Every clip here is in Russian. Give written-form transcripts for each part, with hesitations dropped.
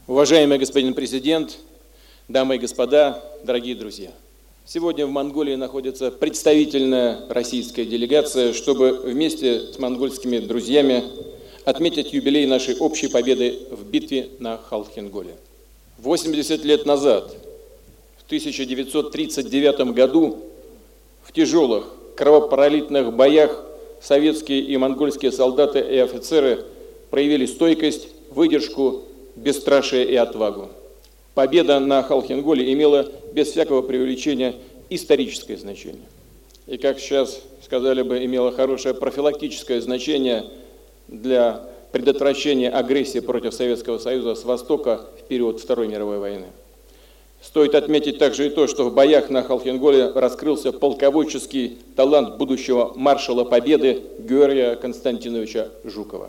Уважаемый господин президент, дамы и господа, дорогие друзья! Сегодня в Монголии находится представительная российская делегация, чтобы вместе с монгольскими друзьями отметить юбилей нашей общей победы в битве на Халхин-Голе. 80 лет назад, в 1939 году, в тяжелых кровопролитных боях советские и монгольские солдаты и офицеры проявили стойкость, выдержку, бесстрашие и отвагу. Победа на Халхин-Голе имела, без всякого преувеличения, историческое значение. И, как сейчас сказали бы, имела хорошее профилактическое значение для предотвращения агрессии против Советского Союза с востока в период Второй мировой войны. Стоит отметить также и то, что в боях на Халхин-Голе раскрылся полководческий талант будущего маршала Победы Георгия Константиновича Жукова.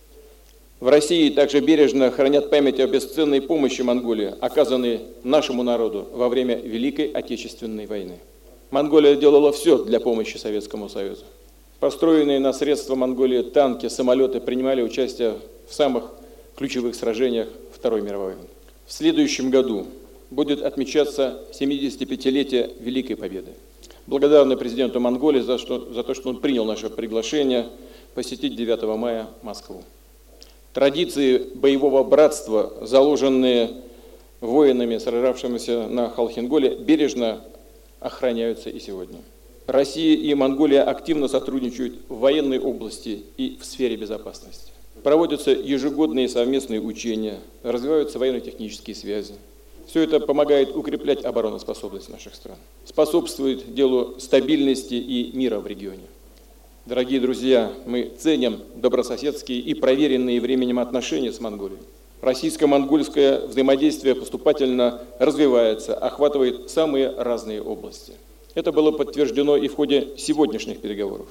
В России также бережно хранят память о бесценной помощи Монголии, оказанной нашему народу во время Великой Отечественной войны. Монголия делала все для помощи Советскому Союзу. Построенные на средства Монголии танки, самолеты принимали участие в самых ключевых сражениях Второй мировой войны. В следующем году будет отмечаться 75-летие Великой Победы. Благодарны президенту Монголии за то, что он принял наше приглашение посетить 9 мая Москву. Традиции боевого братства, заложенные воинами, сражавшимися на Халхин-Голе, бережно охраняются и сегодня. Россия и Монголия активно сотрудничают в военной области и в сфере безопасности. Проводятся ежегодные совместные учения, развиваются военно-технические связи. Все это помогает укреплять обороноспособность наших стран, способствует делу стабильности и мира в регионе. Дорогие друзья, мы ценим добрососедские и проверенные временем отношения с Монголией. Российско-монгольское взаимодействие поступательно развивается, охватывает самые разные области. Это было подтверждено и в ходе сегодняшних переговоров,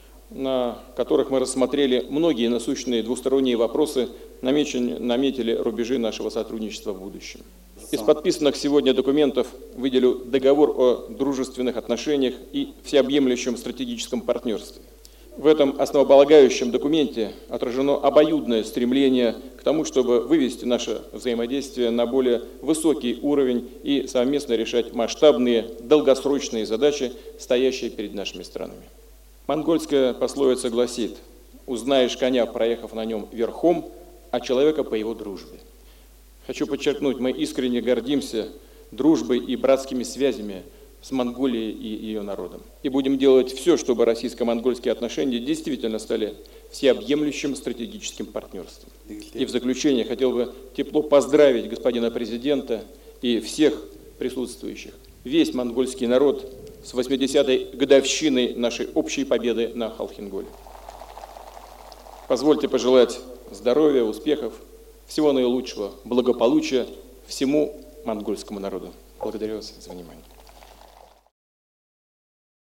на которых мы рассмотрели многие насущные двусторонние вопросы, наметили рубежи нашего сотрудничества в будущем. Из подписанных сегодня документов выделю договор о дружественных отношениях и всеобъемлющем стратегическом партнерстве. В этом основополагающем документе отражено обоюдное стремление к тому, чтобы вывести наше взаимодействие на более высокий уровень и совместно решать масштабные, долгосрочные задачи, стоящие перед нашими странами. Монгольская пословица гласит: «Узнаешь коня, проехав на нем верхом, а человека по его дружбе». Хочу подчеркнуть, мы искренне гордимся дружбой и братскими связями с Монголией и ее народом. И будем делать все, чтобы российско-монгольские отношения действительно стали всеобъемлющим стратегическим партнерством. И в заключение хотел бы тепло поздравить господина президента и всех присутствующих, весь монгольский народ с 80-й годовщиной нашей общей победы на Халхин-Голе. Позвольте пожелать здоровья, успехов, всего наилучшего, благополучия всему монгольскому народу. Благодарю вас за внимание.